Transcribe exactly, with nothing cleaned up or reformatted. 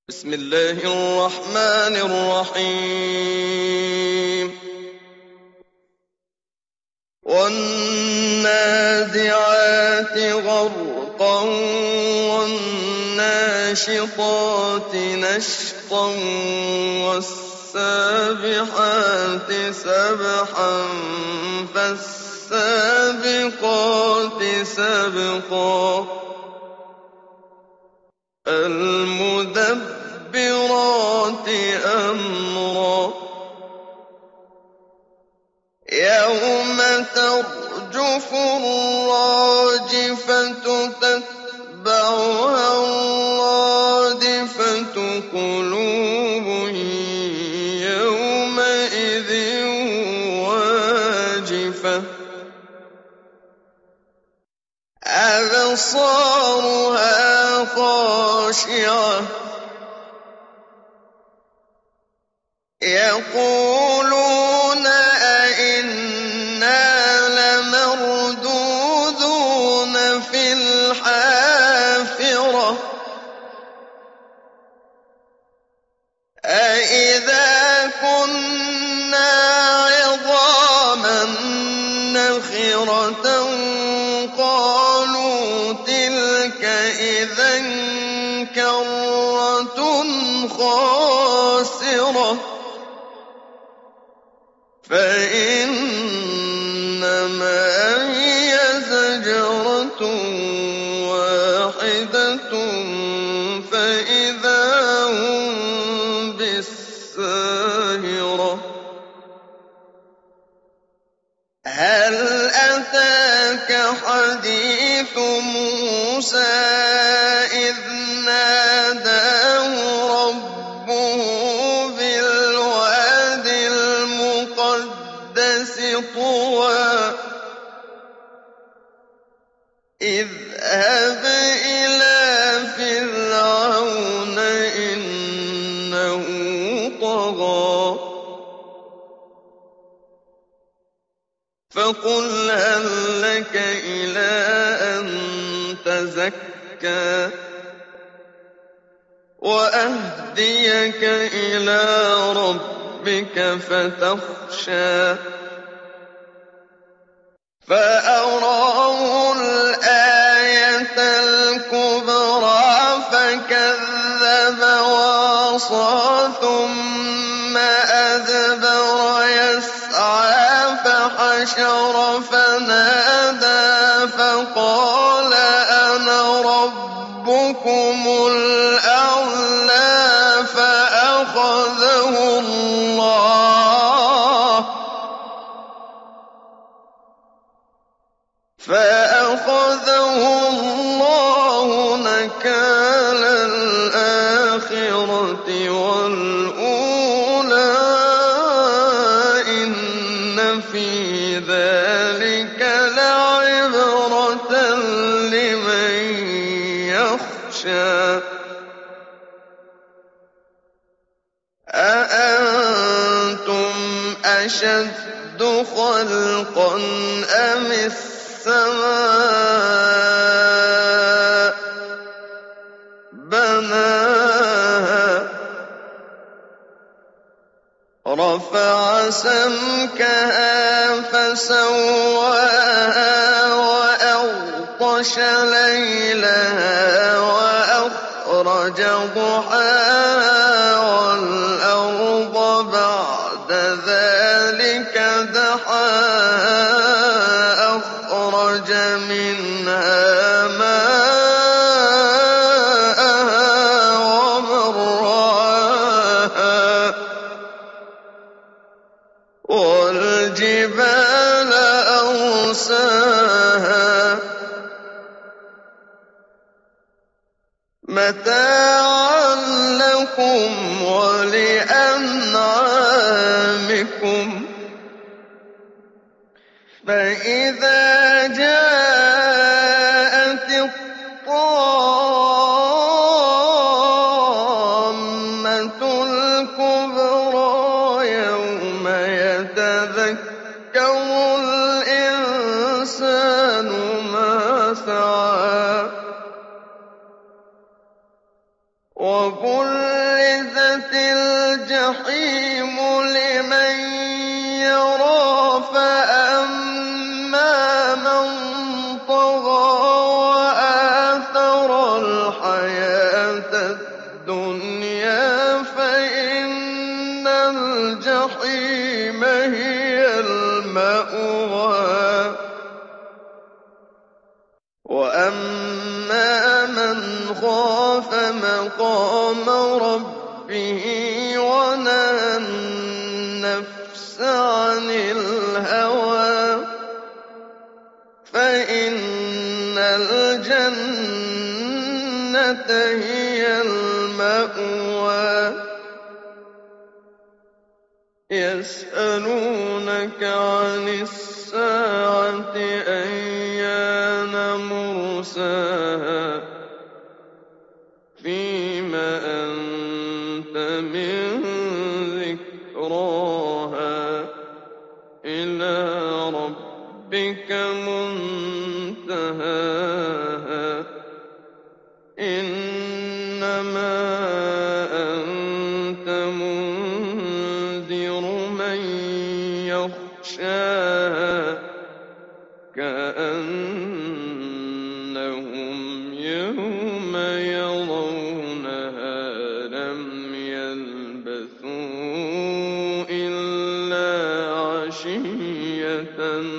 بسم الله الرحمن الرحيم والنازعات غرقا والناشطات نشطا والسابحات سبحا فالسابقات سبقا المدبرات أمرا يوم ترجف الراجفة تتبعها الرادفة قلوب يومئذ واجفة أبصارها خاشعة يقولون أئنا لمردودون في الحافرة أئذا كنا عظاما نخرة قالوا تلك إذا كرة خاسرة فإنما هي زجرة واحدة فإذا هم بالساهرة هل أتاك حديث موسى إذ ناداه ربه بالواد المقدس طوى اذهب إلى فرعون إنه طغى فقل هل لك إلى أن تزكى وأهديك إلى ربك فتخشى فأراه الآية الكبرى فكذب وعصى ثم أدبر يسعى فحشر فنادى فقال أنا ربكم الأعلى فأخذه الله فأخذه الله نكال الآخرة والأولى إن في ذلك لعبرة لمن يخشى أأنتم أشد خلقا أم السماء بناها رفع سمكها فسواها وأغطش ليلها وأخرج ضحاها والأرض بعد ذلك دحاها أخرج منها ماءها ومرعاها والجبال أرساها متاعا لكم ولأنعامكم فإذا جاءت الطامة الكبرى يوم يتذكر الإنسان ما سعى وَبُرِّزَتِ الْجَحِيمُ لِمَن يَرَىٰ فَأَمَّا مَن طَغَىٰ وَآثَرَ الْحَيَاةَ الدُّنْيَا فَإِنَّ الْجَحِيمَ هِيَ الْمَأْوَىٰ وَأَمَّا مَنْ خَافَ مَقَامَ رَبِّهِ وَنَهَى النَّفْسَ عَنِ الْهَوَىٰ فَإِنَّ الْجَنَّةَ هِيَ الْمَأْوَىٰ يَسْأَلُونَكَ عَنِ السَّاعَةِ أَيَّانَ مُرْسَاهَا فِيمَ أَنتَ مِن ذِكْرَاهَا إِلَىٰ رَبِّكَ مُنتَهَاهَا إِنَّمَا أَنتَ مُنذِرُ مَن يَخْشَاهَا كَأَنَّهُمْ يَوْمَ يَرَوْنَهَا لَمْ يَلْبَثُوا إِلَّا عَشِيَّةً